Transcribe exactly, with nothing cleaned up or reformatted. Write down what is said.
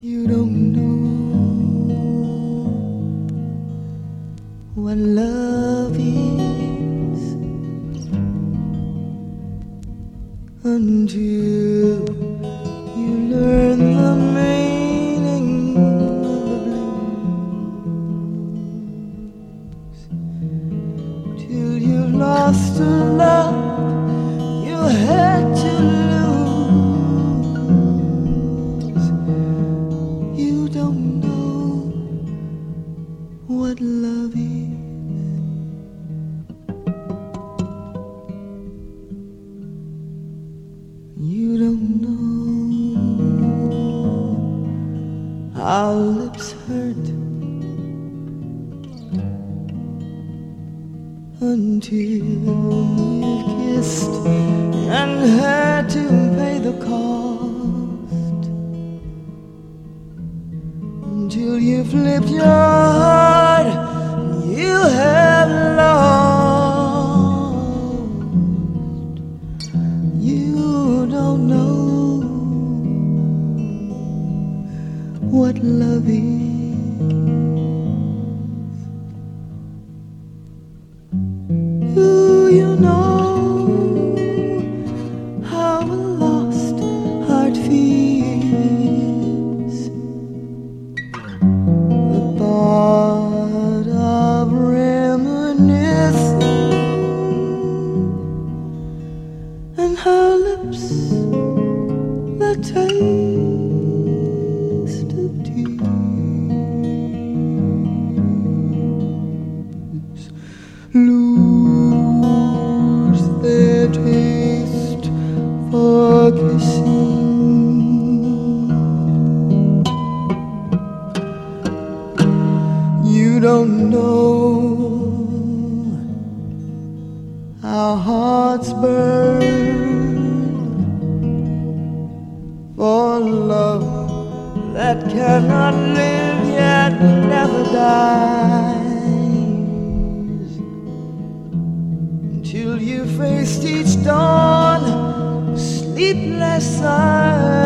You don't know what love is until you learn the meaning of the blues. Till you've lost a love you had to lose. You don't know what love is. You don't know how lips hurt until you've kissed and had to pay the cost. Until you flipped your heart, you have lost. You don't know what love is. Do you know how a lost heart feels? The thought of reminiscing and her lips that taste of tears lose their taste for kissing. You don't know how hearts burn for love that cannot live yet never dies. Until you faced each dawn, sleepless eyes.